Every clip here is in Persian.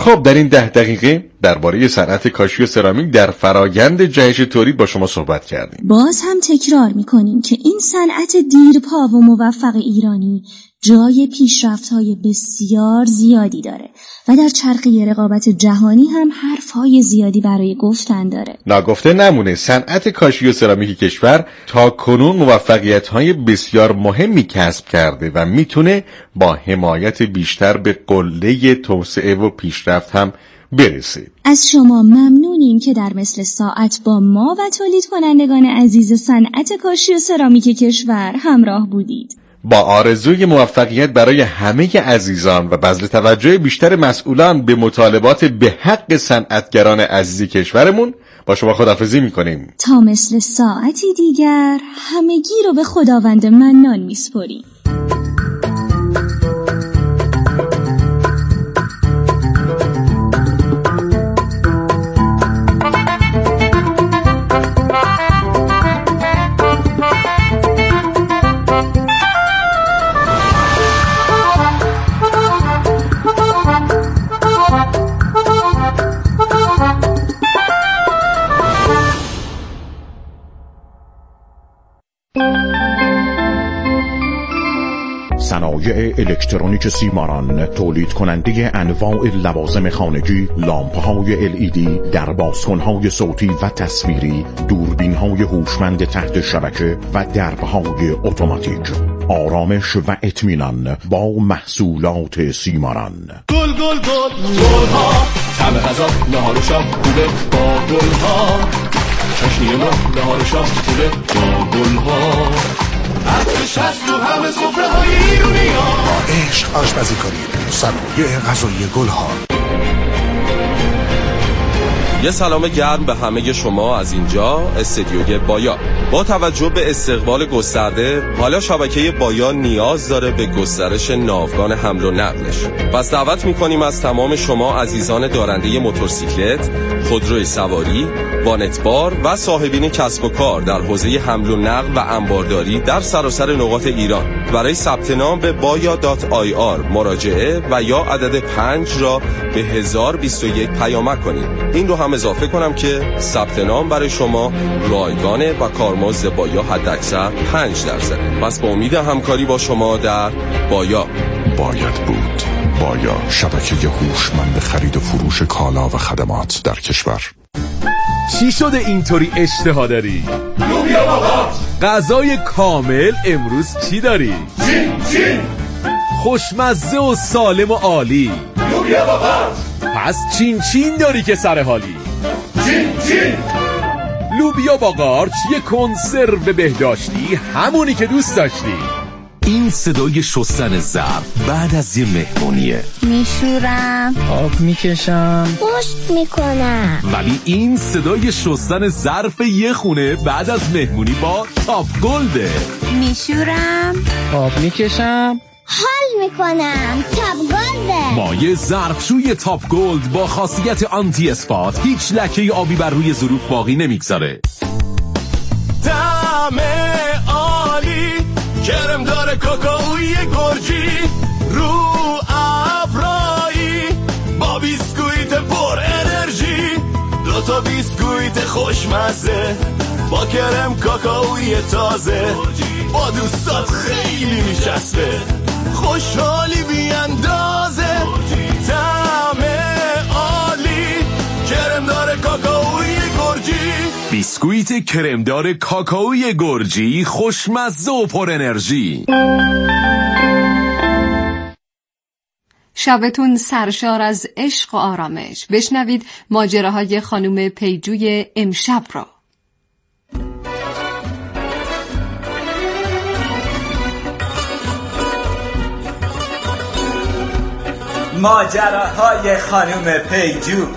خب در این 10 دقیقه درباره صنعت کاشی و سرامیک در فرایند جهش تولید با شما صحبت کردیم. باز هم تکرار میکنیم که این صنعت دیرپا و موفق ایرانی جای پیشرفت‌های بسیار زیادی داره و در چرخه رقابت جهانی هم حرف‌های زیادی برای گفتن داره. ناگفته نمونه صنعت کاشی و سرامیک کشور تا کنون موفقیت‌های بسیار مهمی کسب کرده و میتونه با حمایت بیشتر به قله توسعه و پیشرفت هم برسه. از شما ممنونیم که در مثل ساعت با ما و تولید کنندگان عزیز صنعت کاشی و سرامیک کشور همراه بودید. با آرزوی موفقیت برای همه عزیزان و بذل توجه بیشتر مسئولان به مطالبات به حق صنعتگران عزیز کشورمون با شما خداحافظی میکنیم. تا مثل ساعتی دیگر همگی رو به خداوند منان میسپاریم. صنایع الکترونیک سیماران تولید کننده انواع لوازم خانگی، لامپ‌های LED، دربازکن‌های صوتی و تصویری، دوربین‌های هوشمند تحت شبکه و درب‌های اتوماتیک. آرامش و اطمینان با محصولات سیماران. گل گل گل گل‌ها، طعم غذا نهار و شام خوبه با گل‌ها. چاشنی ما نهار و شام خوبه با گل‌ها. عطرش هست تو همه سفره‌های ایرونی‌ها. با عشق آشپزی کنید. صنایع غذایی گل‌ها. یه سلام گرم به همه شما از اینجا استدیوی بایا. با توجه به استقبال گسترده، حالا شبکه بایا نیاز داره به گسترش ناوگان حمل و نقلش. پس دعوت می‌کنیم از تمام شما عزیزان دارنده موتورسیکلت، خودروی سواری، وانتبار و صاحبین کسب و کار در حوزه حمل و نقل و انبارداری در سراسر نقاط ایران برای ثبت نام به baya.ir مراجعه و یا عدد 5 را به 1021 پیامک کنید. این رو هم اضافه کنم که ثبت نام برای شما رایگانه و کارمزد بایا حداکثر 5%. پس با امید همکاری با شما در بایا. باید بود. بایا، شبکه هوشمند خرید و فروش کالا و خدمات در کشور. چی شده اینطوری اشتها داری؟ لوبیا بابا. غذای کامل امروز چی داری؟ چین. خوشمزه و سالم و عالی. لوبیا بابا. پس چین داری که سر حالی. چین. لوبیا با قارچ، یه کنسرو بهداشتی، همونی که دوست داشتی. این صدای شستن ظرف بعد از یه مهمونیه. میشورم، آب میکشم، پشت میکنم. ولی این صدای شستن ظرف یه خونه بعد از مهمونی با تاپ گلده. میشورم، آب میکشم، حال میکنم. تاپ گلده. مایه ظرفشوی تاپ گلد با خاصیت آنتی اسپات هیچ لکه آبی بر روی ظروف باقی نمیگذاره. طعم عالی، کرم داره کاکائوی گرجی، رو ابرایی با بیسکویت پر انرژی. 2 تا بیسکویت خوشمزه با کرم کاکائوی تازه، با دوستات خیلی میچسبه، خوشحالی بی اندازه. طعم عالی، کرم داره کاکائوی گرجی. بیسکویت کرمدار کاکائوی گرجی، خوشمزه و پر انرژی. شبتون سرشار از عشق و آرامش. بشنوید ماجراهای خانم پیجوی امشب را. ماجراهای خانم پیجو.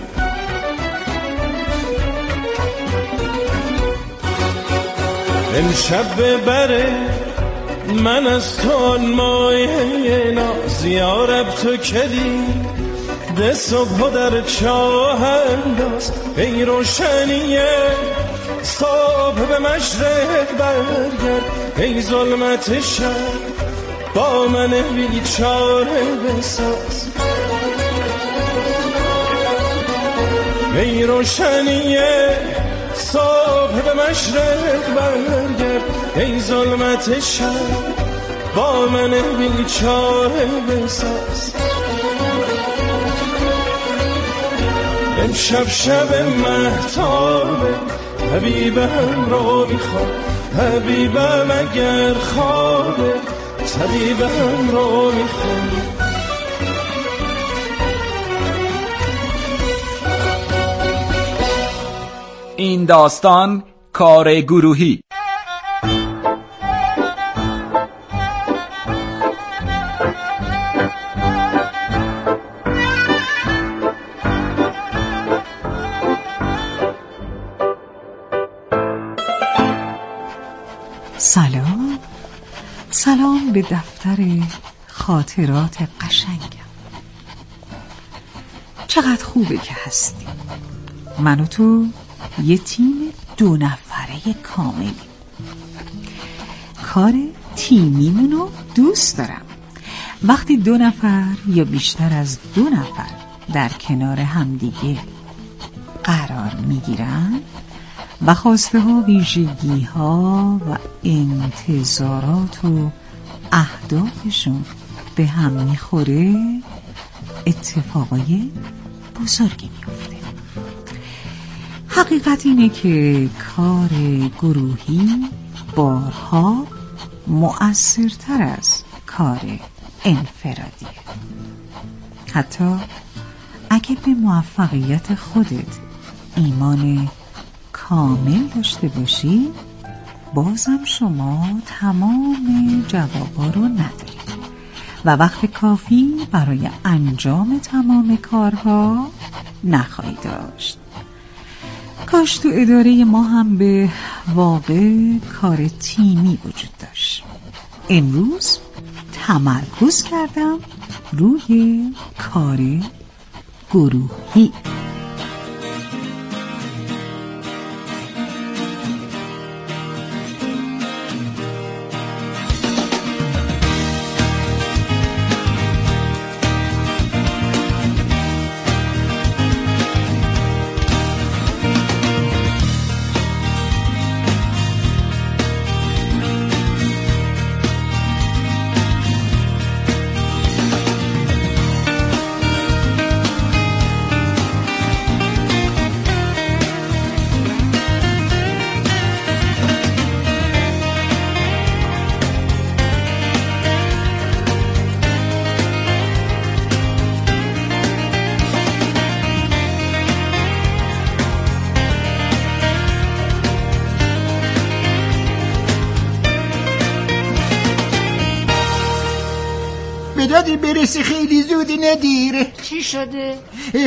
امشب ببره من از تو مایه ناز، یارب تو کلی ده صبح در چاه انداز. ای روشنیه صبح به مشرق برگرد، ای ظلمت شب با من بیچاره بساز. ای روشنی صبح به مشرق برگرد، ای ظلمت شب با من بیچاره بساز. امشب شب مهتابه، حبیبم رو میخوام، حبیبم اگر خوابه، طبیبم رو میخوام. این داستان کار گروهی. سلام به دفتر خاطرات قشنگم. چقدر خوبه که هستی. من و تو یه تیم 2 نفره کاملی. کار تیمیمونو دوست دارم. وقتی 2 نفر یا بیشتر از 2 نفر در کنار همدیگه قرار میگیرن و خواسته ها، ویژگی ها و انتظارات و اهدافشون به هم میخوره، اتفاقای بزرگی میفته. حقیقت اینه که کار گروهی بارها مؤثرتر از کار انفرادیه. حتی اگه به موفقیت خودت ایمان کامل داشته باشی، بازم شما تمام جوابا رو نداری و وقت کافی برای انجام تمام کارها نخواهی داشت. کاش تو اداره ما هم به واقع کار تیمی وجود داشت. امروز تمرکز کردم روی کار گروهی. بدادی برسی خیلی زودی ندیر. چی شده؟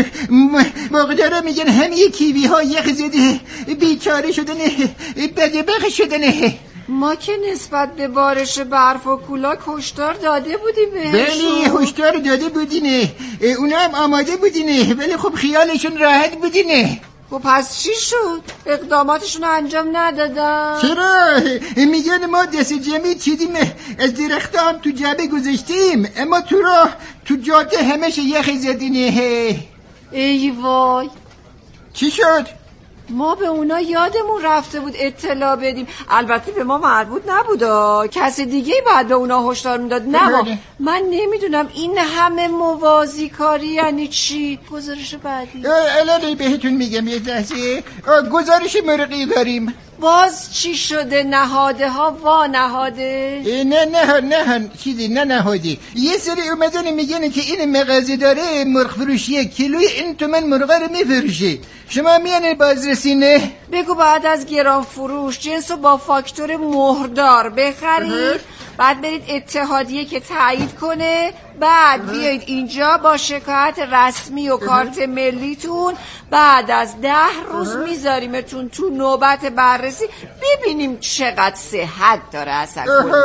مقدارا میگن همه کیوی ها یخ زده، بیچاره شدنه، بدبخ شدنه. ما که نسبت به بارش برف و کولاک هشدار داده بودیم بهشون. بله هشدار داده بودینه، اونا هم آماده بودینه، ولی خب خیالشون راحت بودینه. و پس چی شد؟ اقداماتشون انجام ندادن؟ چرا؟ میگن ما دست جمعی چیدیم، از درخت هم تو جعبه گذاشتیم، اما تو راه تو جاده همش یخ زدینه. ای وای. چی شد؟ ما به اونا یادمون رفته بود اطلاع بدیم. البته به ما مربوط نبودا، کسی دیگه باید به اونا هشدار میداد، نه من نمیدونم این همه موازی کاری یعنی چی. گزارش بعدی. الان بهتون میگم یه لحظه. گزارش مرغی داریم. باز چی شده؟ نهاده ها وا نهاده؟ نه چیزی نه نهاده. یه سری اومدن میگن که این مغازه داره مرغ فروشیه، کیلوی این تومن مرغ رو میفروشه. شما میانه بازرسینه؟ بگو بعد از گران فروش جنسو با فاکتور مهردار بخرید، بعد برید اتحادیه که تایید کنه، بعد بیایید اینجا با شکایت رسمی و کارت ملیتون. بعد از 10 روز میذاریمتون تو نوبت بررسی، ببینیم چقدر صحت داره اصلا.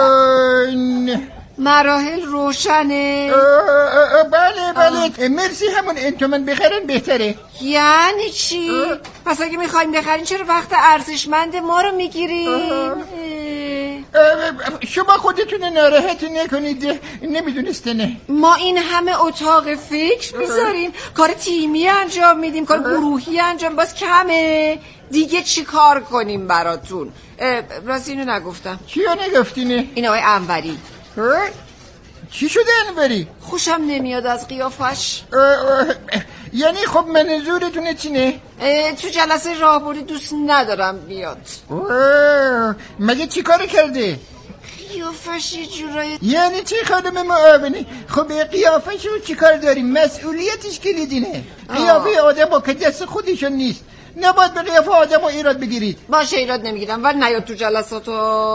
مراحل روشنه؟ بله مرسی. همون انتومن بخرن بهتره. یعنی چی؟ پس اگه میخوایم بخرین چرا وقت ارزشمند ما رو میگیرین؟ شما خودتون ناراحت نکنید، نمیدونستنه ما این همه اتاق فکر میذاریم، کار تیمی انجام میدیم، کار گروهی انجام، باز کمه دیگه چی کار کنیم براتون؟ راستی اینو نگفتم. چیو نگفتینه؟ این آقای انوری. چی شده انوری؟ خوشم نمیاد از قیافش. یعنی خب منظورتونه چینه؟ تو جلسه راهبردی دوست ندارم بیاد. مگه چی کار کرده؟ قیافش یه جورایی. یعنی چی خانم معاونی؟ خب قیافش رو چی کار داریم؟ مسئولیتش کلیدینه. قیافه آدم با که دست خودشون نیست، نباید به قیافه آدم رو ایراد بگیرید. باشه ایراد نمیگیرم، ولی نیاد تو جلساتو.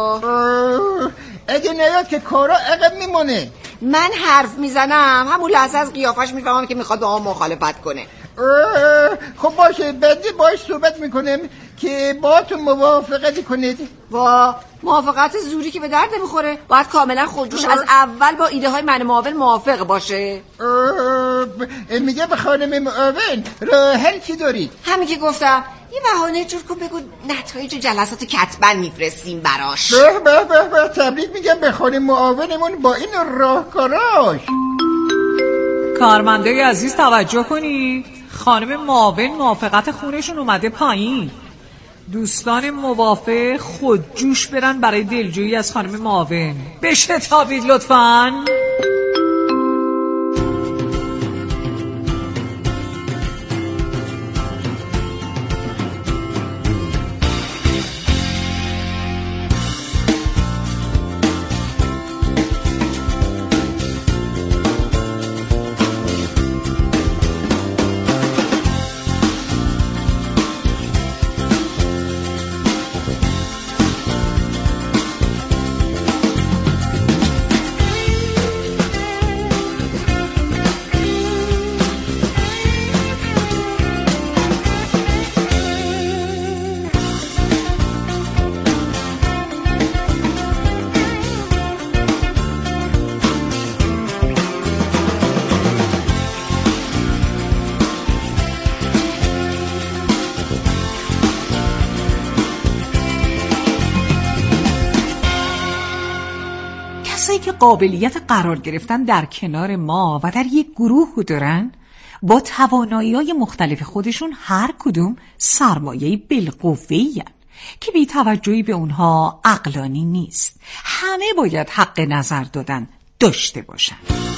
اگه نیاد که کارا عقب میمونه. من حرف میزنم همون لحظه از قیافش میفهمم که میخواد با ما مخالفت کنه. خب باشه، بعد باش صحبت میکنم که با تو موافقت کنید. با موافقت زوری که به درد نمیخوره، باید کاملا خودجوش از اول با ایده های من معاون موافق باشه. میگه به خانم معاون راه حل چی دارید؟ همین که گفتم، یه بهانه جور کن بگو نتایج جلسات کتبا میفرستیم براش. به تبریک میگم به خانم معاونمون با این راهکاراش. کارمندای عزیز توجه کنید، خانم معاون موافقت خونشون اومده پایین. دوستان موافق خودجوش برن برای دلجویی از خانم معاون. بشتابید لطفاً. که قابلیت قرار گرفتن در کنار ما و در یک گروه دارن، با توانایی‌های مختلف خودشون هر کدوم سرمایه‌ای بالقوه‌ای که بی توجهی به اونها عقلانی نیست. همه باید حق نظر دادن داشته باشن.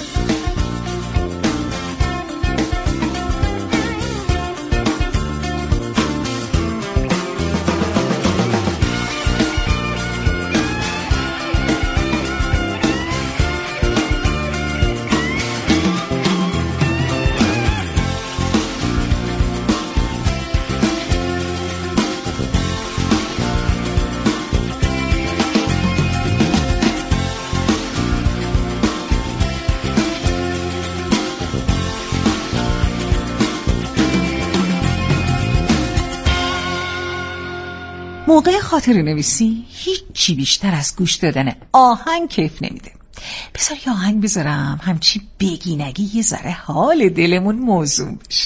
موقع خاطره نویسی هیچی بیشتر از گوش دادن آهنگ کیف نمیده. بذار یه آهنگ بذارم همچی بگینگی یه ذره حال دلمون موزون بشه.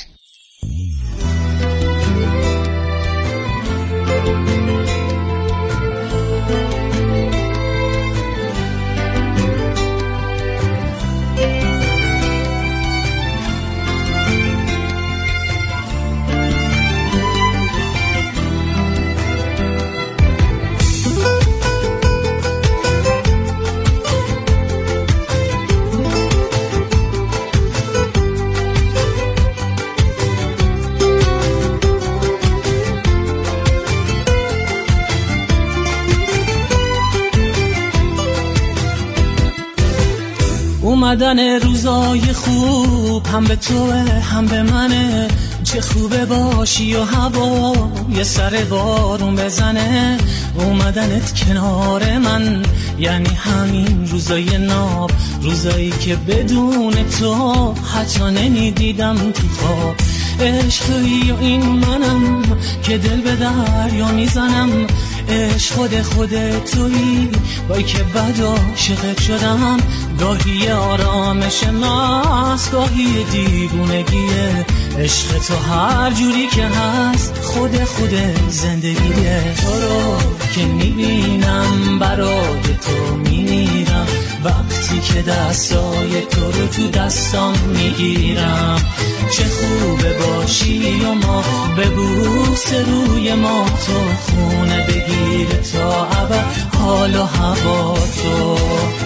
اومدن روزای خوب هم به توه هم به منه، چه خوبه باشی و هوا یه سر بارون بزنه. اومدنت کنار من یعنی همین روزای ناب، روزایی که بدون تو حتی نمیدیدم تو خواب. عشق تویی و این منم که دل به دریا میزنم، عشق خود تویی، وای که بد عاشقت شدم. گاهی آرامش ماست، گاهی دیوونگیه. عشق تو هر جوری که هست خود زندگیه. تو رو که میبینم برای تو میمیرم، وقتی که دستای تو رو تو دستام میگیرم. چه خوبه باشی و ما ببوس روی ما، تو خونه بگیر تا ابد حال و هوا تو.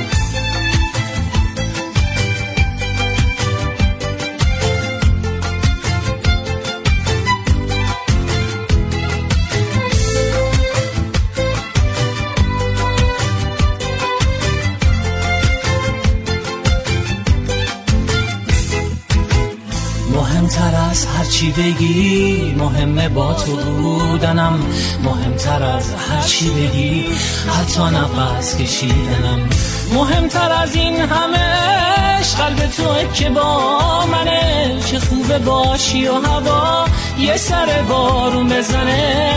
مهمتر از هر چی بگی مهمه با تو بودنم، مهمتر از هر چی بگی حتی نفس کشیدنم. مهمتر از این همه قلب تو که با منه. چه خوبه باشی و هوا یه سر بارون بزنه.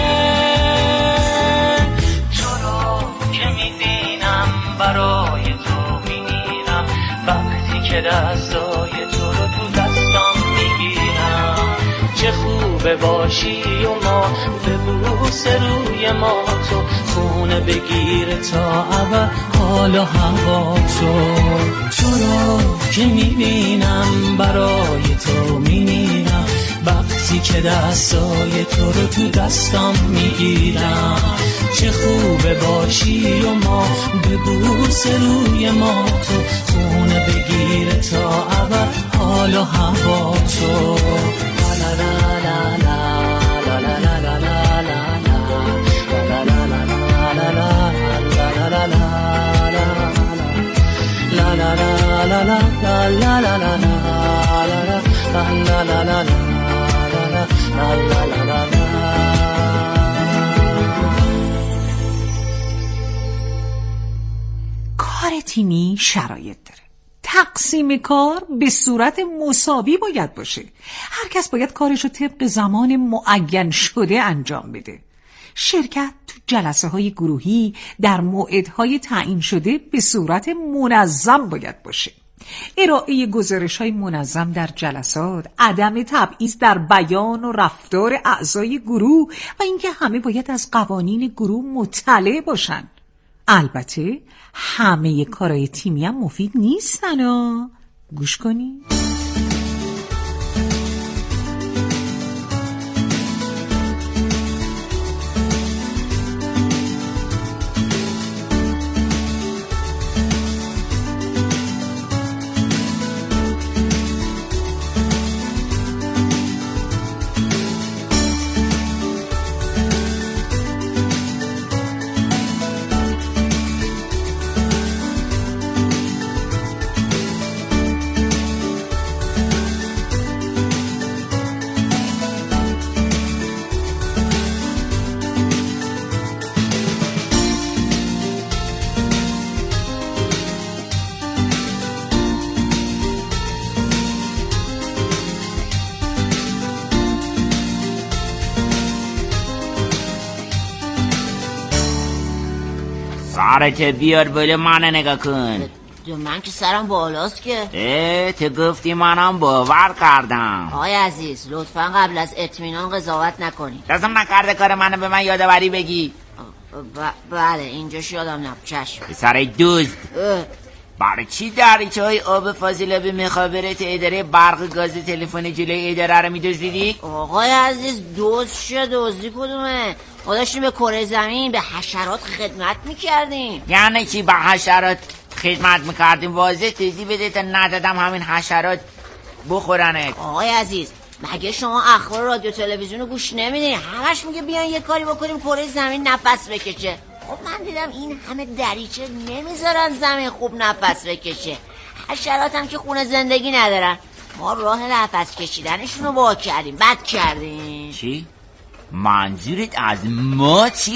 تو رو که میبینم برای تو میمیرم، وقتی که دستای تو رو تو دستام میگیرم. چه خوبه باشی و ما ببوس روی ما، تو خونه بگیر تا ابد حال و هوا تو. تو رو که میبینم برای تو میمیرم، وقتی که دستای تو رو تو دستام میگیرم. چه خوبه باشی و ما ببوس روی ما، تو خونه بگیر تا ابد حال و هوا تو. لا لا لا لا لا لا لا لا کار تیمی شرایط داره. تقسیم کار به صورت مساوی باید باشه. هر کس باید کارشو طبق زمان معین شده انجام بده. شرکت تو جلسه های گروهی در موعدهای تعیین شده به صورت منظم باید باشه. ارائه گزارش های منظم در جلسات، عدم تبعیض در بیان و رفتار اعضای گروه و اینکه همه باید از قوانین گروه مطلع باشن. البته همه کارهای تیمی هم مفید نیستن. گوش کنی؟ سرت بیار بالا منو نگاه کن. من که سرم بالاست که. تو گفتی منم باور کردم. آقای عزیز لطفا قبل از اطمینان قضاوت نکنی. لازم نکرده کار منو به من یادآوری بگی. بله اینجاش یادم نبود. چشم. سر دوست برای چی دریچه‌های آب فاضلابی مخابرات اداره برق گاز تلفن جلوی اداره رو می‌دزدیدی؟ آقای عزیز دزدی کدومه؟ ما داشتیم به کره زمین به حشرات خدمت می‌کردیم. یعنی چی به حشرات خدمت می‌کردیم؟ واضح توضیح بده تا ندادم همین حشرات بخورنت. آقای عزیز مگه شما اخبار رادیو تلویزیون رو گوش نمیدین؟ همش میگه بیان یه کاری بکنیم کره زمین نفس بکشه. خب من دیدم این همه دریچه نمیذارن زمین خوب نفس بکشه. حشرات هم که خونه زندگی ندارن. ما راه نفس کشیدنشون رو وا کردیم. بد کردیم. چی؟ منظورت از ما چیه؟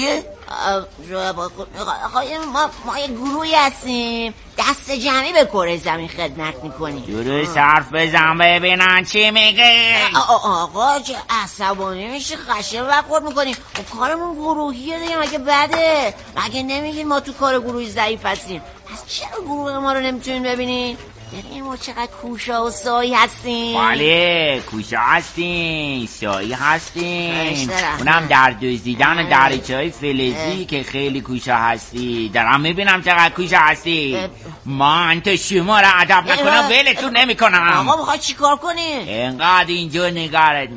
ما یه گروهی هستیم دست جمعی به کره زمین خدمت میکنیم. درست حرف بزن ببینن چی میگه. آقا چه عصبانی میشه خشم برخورد میکنیم. کارمون گروهیه دیگه، مگه بده؟ مگه نمیگین ما تو کار گروهی ضعیف هستیم؟ پس چرا گروه ما رو نمیتونین ببینین؟ ببین ما چقدر کوشا و سایی هستیم. بله کوشا هستیم، سایی هستیم، اونم در دزدیدن دریچه‌های فلزی که خیلی کوشا هستی. دارم میبینم چقدر کوشا هستی. من تو شما را ادب نکنم ولتون نمیکنم. آقا میخوای چی کار کنی؟ اینقدر اینجا نگارت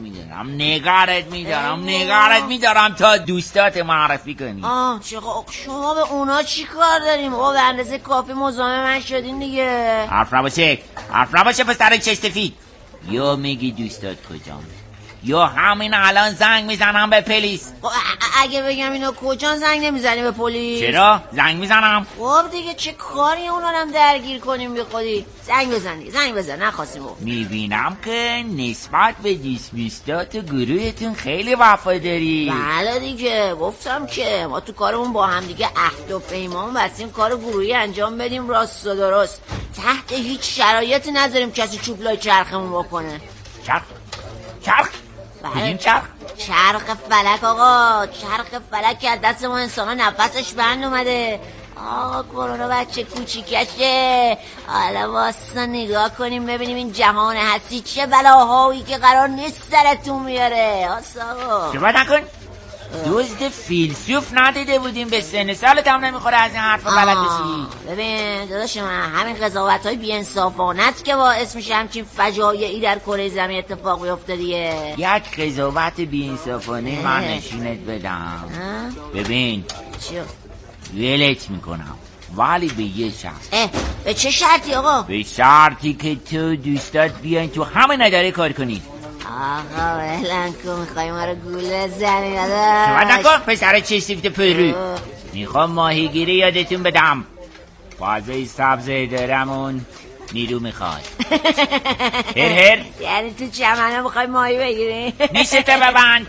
میدارم تا دوستات معرفی کنی. شما به اونا چی کار داریم؟ بابا به اندازه کافی مزاحم من شدین دیگه. حرف نباشه پسر چشتفید. یا میگی دوستات کجام یا همین الان زنگ میزنم به پلیس. اگه بگم اینا کجان زنگ نمیزنی به پلیس؟ چرا؟ زنگ میزنم. خب دیگه چه کاری اونا هم درگیر کنیم بی خودی؟ زنگ بزن دیگه، زنگ بزن نخواستیم. میبینم که نسبت به دوستات گروهتون خیلی وفاداری. بله دیگه گفتم که ما تو کارمون با هم دیگه عهد و پیمان بستیم کار گروهی انجام بدیم راست و درست. تحت هیچ شرایطی نذاریم کسی چوبلای چرخمون بکنه. چرخ؟ بگیم چرخ فلک آقا، چرخ فلک که از دست ما انسان نفسش بند اومده. آقا کرونا بچه کوچیکشه. حالا واسه نگاه کنیم ببینیم این جهان هستی چه بلاهایی که قرار نیست سرتون میاره. آقا شما نکن دزد فیلسوف ندیده بودیم به سن سالت هم نمیخوره از این حرف بلد بشی. ببین داداش من همین قضاوت‌های بی‌انصافانه است که باعث میشه همچین فجایعی در کره زمین اتفاق بیفته دیگه. یک قضاوت بی‌انصافانه من نشونت بدم. ببین ولت میکنم ولی به یه شرط. به چه شرطی آقا؟ به شرطی که تو دوستات بیاین تو همه نداره کار کنید. آقا بلن کن میخوایی ما رو گوله زنی داداش. شما نکن پسر چه سیفت پرو. میخوام ماهیگیری یادتون بدم. فازه سبز دارمون نیرو میخواد. هر یعنی تو چمنه میخوای ماهی بگیری؟ نیسته ببند.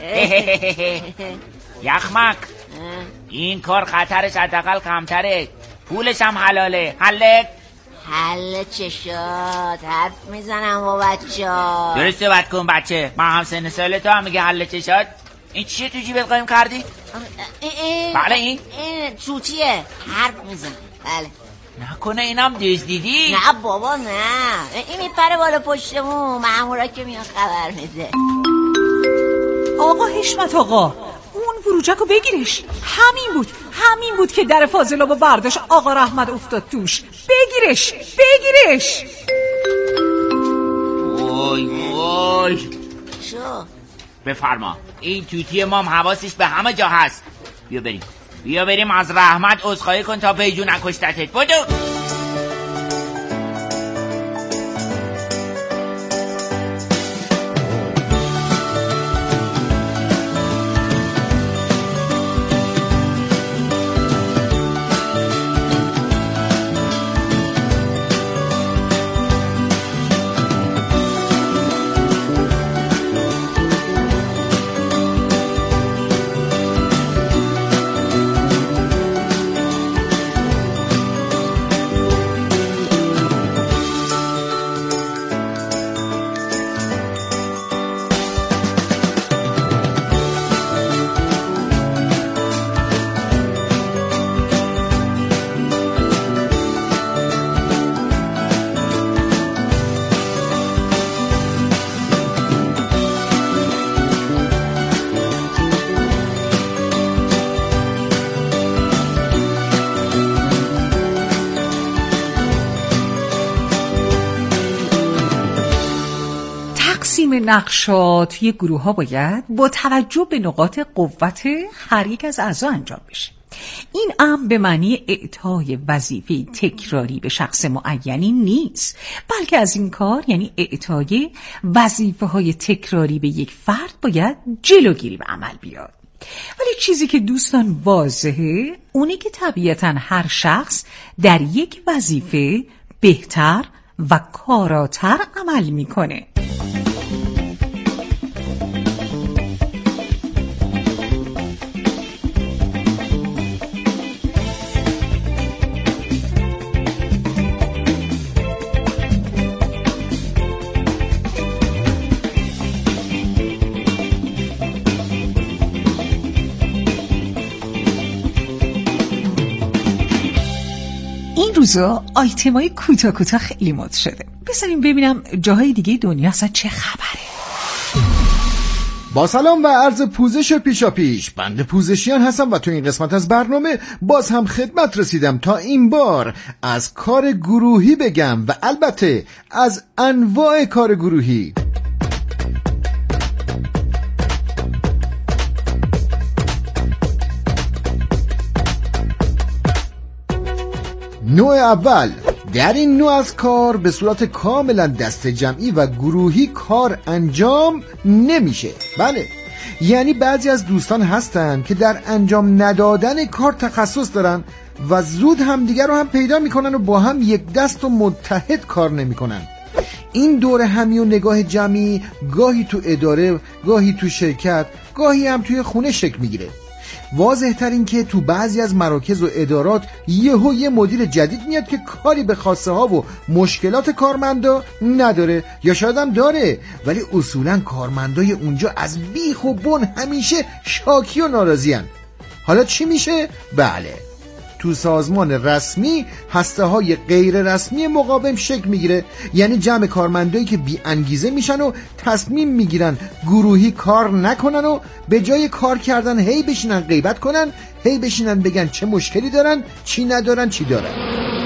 یخمک این کار خطرش حداقل کمتره، پولش هم حلاله. حل چه شد؟ حرف میزنم با بچه. درست صحبت کن بچه. من هم سن سال تو هم میگه حل چه شد. این چیه تو جیبت قایم کردی؟ بله این چوتیه. حرف میزن. بله نکنه اینم دزدیدی؟ نه بابا نه، این میپره بالا پشتمون مامورا که میان خبر میده. آقا حشمت آقا اون فروجک رو بگیرش. همین بود که در فاضلابو برداشت آقا رحمت افتاد توش. بگیرش. وای شو بفرما. این توتی مام حواسش به همه جا هست. بیا بریم از رحمت عذرخواهی کن تا پیجو نکشتتت. بدو. نقشات توی گروه ها باید با توجه به نقاط قوت هر یک از اعضا انجام بشه. این امر به معنی اعطای وظیفه تکراری به شخص معینی نیست، بلکه از این کار یعنی اعطای وظیفه های تکراری به یک فرد باید جلوگیری به عمل بیاد. ولی چیزی که دوستان واضحه اونه که طبیعتاً هر شخص در یک وظیفه بهتر و کاراتر عمل میکنه. روزا آیتمای کوتاه خیلی مد شده. بذاریم ببینم جاهای دیگه دنیا اصلا چه خبره. با سلام و عرض پوزش پیشاپیش، بنده پوزشیان هستم و تو این قسمت از برنامه باز هم خدمت رسیدم تا این بار از کار گروهی بگم و البته از انواع کار گروهی. نوع اول، در این نوع از کار به صورت کاملا دست جمعی و گروهی کار انجام نمیشه. بله، یعنی بعضی از دوستان هستن که در انجام ندادن کار تخصص دارن و زود همدیگر رو هم پیدا میکنن و با هم یک دست و متحد کار نمیکنن. این دور همی و نگاه جمعی گاهی تو اداره، گاهی تو شرکت، گاهی هم توی خونه شکل میگیره. واضح تر این که تو بعضی از مراکز و ادارات یه مدیر جدید میاد که کاری به خواسته ها و مشکلات کارمندا نداره، یا شاید هم داره، ولی اصولا کارمندای اونجا از بیخ و بن همیشه شاکی و ناراضی هن. حالا چی میشه؟ بله، تو سازمان رسمی هسته های غیر رسمی مقاوم شکل میگیره، یعنی جمع کارمندایی که بی انگیزه میشن و تصمیم میگیرن گروهی کار نکنن و به جای کار کردن هی بشینن غیبت کنن، هی بشینن بگن چه مشکلی دارن، چی ندارن، چی دارن.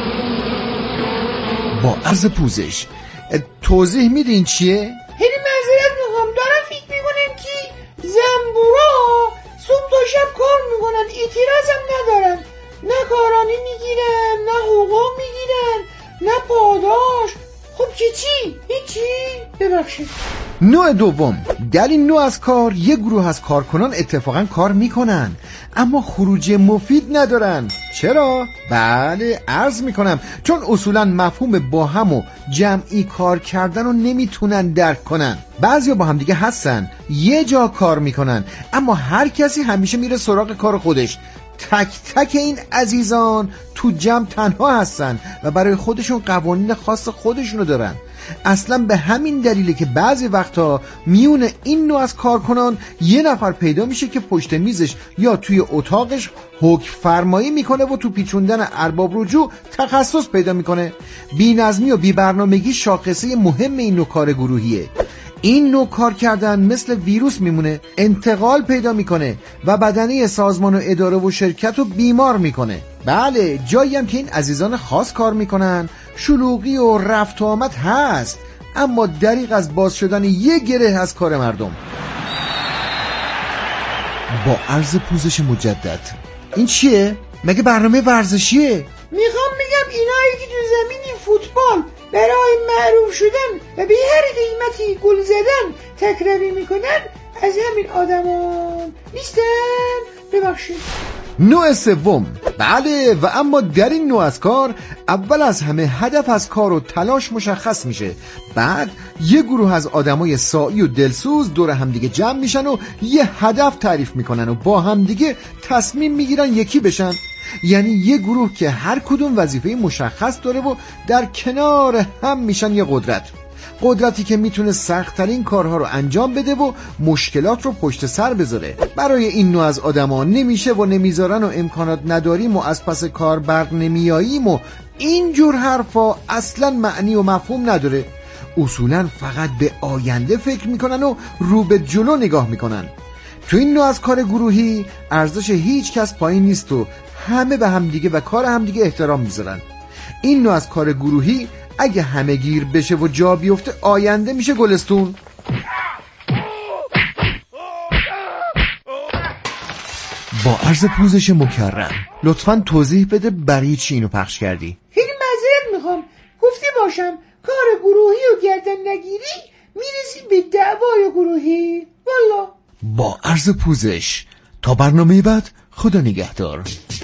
با عرض پوزش توضیح میدین چیه؟ خیلی معذرت میخوام، دارم فکر میکنم که زنبورا صبح تا شب کار میکنن، اعتراضم ندارن، نه کارانی میگیرن، نه حقوق میگیرن، نه پاداش. خب چی؟ هیچی؟ ببخشید. نوع دوم، در این نوع از کار یک گروه از کارکنان اتفاقا کار میکنن اما خروجی مفید ندارن. چرا؟ بله، عرض میکنم چون اصولا مفهوم با هم و جمعی کار کردن رو نمیتونن درک کنن. بعضیا با هم دیگه هستن، یه جا کار میکنن اما هر کسی همیشه میره سراغ کار خودش. تک تک این عزیزان تو جمع تنها هستن و برای خودشون قوانین خاص خودشونو دارن. اصلا به همین دلیله که بعضی وقتا میون این نوع از کارکنان یه نفر پیدا میشه که پشت میزش یا توی اتاقش حکم فرمایی میکنه و تو پیچوندن ارباب رجوع تخصص پیدا میکنه. بی‌نظمی و بی‌برنامگی شاخصه مهم این نوع کار گروهیه. این نوع کار کردن مثل ویروس میمونه، انتقال پیدا میکنه و بدنه سازمان و اداره و شرکت رو بیمار میکنه. بله، جایی هم که این عزیزان خاص کار میکنن شلوغی و رفت و آمد هست، اما دریغ از باز شدن یه گره از کار مردم. با عرض پوزش مجدد، این چیه؟ مگه برنامه ورزشیه؟ میخوام بگم اینایی که تو زمین فوتبال برای معروف شدن و به هر قیمتی گل زدن تکراری میکنن از همین آدمان نیستن. ببخشید. نوع سوم، بله، و اما در این نوع از کار اول از همه هدف از کار و تلاش مشخص میشه. بعد یه گروه از آدمای سائی و دلسوز دور همدیگه جمع میشن و یه هدف تعریف میکنن و با همدیگه تصمیم میگیرن یکی بشن. یعنی یه گروه که هر کدوم وظیفه مشخص داره و در کنار هم میشن یه قدرتی که میتونه سخت‌ترین کارها رو انجام بده و مشکلات رو پشت سر بذاره. برای این نوع از آدما نمیشه و نمیذارن و امکانات نداریم و از پس کار بر نمیاییم و اینجور حرفا اصلا معنی و مفهوم نداره. اصولا فقط به آینده فکر میکنن و رو به جلو نگاه میکنن. تو این نوع از کار گروهی ارزش هیچ کس پایین نیست و همه به همدیگه و کار همدیگه احترام میذارن. این نوع از کار گروهی اگه همه گیر بشه و جا بیفته آینده میشه گلستون. با عرض پوزش مکرم، لطفاً توضیح بده برای چی اینو پخش کردی؟ خیلی معذرت میخوام، گفته باشم کار گروهی و گردن نگیری میرسی به دعوای گروهی. والا. با عرض پوزش، تا برنامه بعد، خدا نگهدار.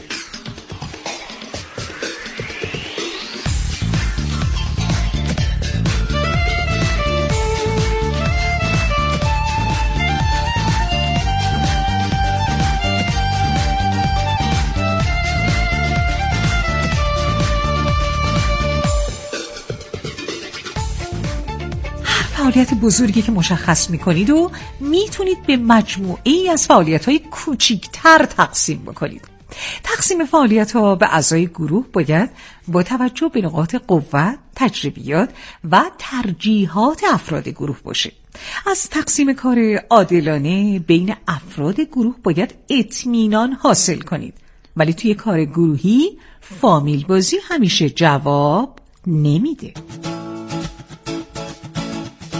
فعالیت بزرگی که مشخص میکنید و میتونید به مجموعه‌ای از فعالیت‌های کوچیک‌تر تقسیم بکنید. تقسیم فعالیت‌ها به اعضای گروه باید با توجه به نقاط قوت، تجربیات و ترجیحات افراد گروه باشه. از تقسیم کار عادلانه بین افراد گروه باید اطمینان حاصل کنید. ولی توی کار گروهی فامیل بازی همیشه جواب نمیده.